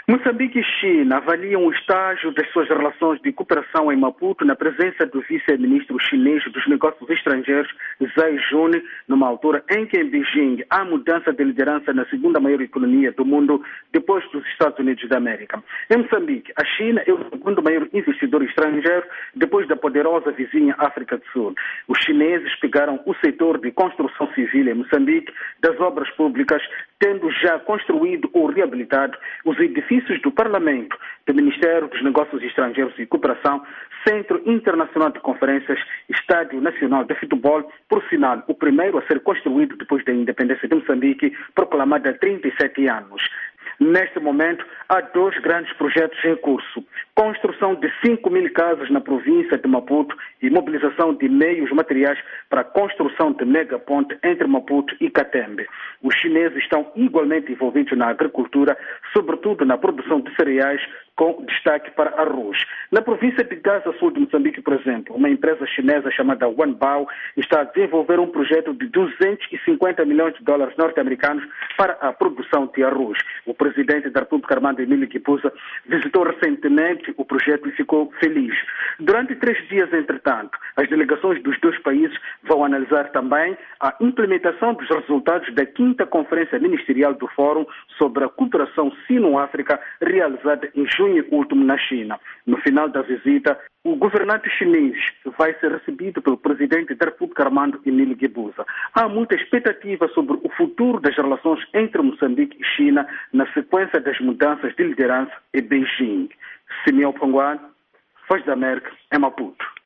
Moçambique e China avaliam o estágio das suas relações de cooperação em Maputo na presença do vice-ministro chinês dos negócios estrangeiros, Zhai Jun, numa altura em que em Beijing há mudança de liderança na segunda maior economia do mundo depois dos Estados Unidos da América. Em Moçambique, a China é o segundo maior investidor estrangeiro depois da poderosa vizinha África do Sul. Os chineses pegaram o setor de construção civil em Moçambique, das obras públicas, tendo já construído ou reabilitado os edifícios do Parlamento, do Ministério dos Negócios Estrangeiros e Cooperação, Centro Internacional de Conferências, Estádio Nacional de Futebol, por sinal, o primeiro a ser construído depois da independência de Moçambique, proclamada há 37 anos. Neste momento, há dois grandes projetos em curso. Construção de 5.000 casas na província de Maputo e mobilização de meios materiais para a construção de megaponte entre Maputo e Catembe. Os chineses estão igualmente envolvidos na agricultura, sobretudo na produção de cereais, com destaque para arroz. Na província de Gaza Sul de Moçambique, por exemplo, uma empresa chinesa chamada Wanbao está a desenvolver um projeto de 250 milhões de dólares norte-americanos para a produção de arroz. O presidente da República, Armando Emílio Guebuza, visitou recentemente o projeto e ficou feliz. Durante 3 dias, entretanto, as delegações dos dois países vão analisar também a implementação dos resultados da 5ª Conferência Ministerial do Fórum sobre a Cooperação Sino-África, realizada em junho último na China. No final da visita, o governante chinês vai ser recebido pelo presidente da República, Armando Emílio Guebuza. Há muita expectativa sobre o futuro das relações entre Moçambique e China na sequência das mudanças de liderança em Beijing. Simeão Panguan, Voz da América, em Maputo.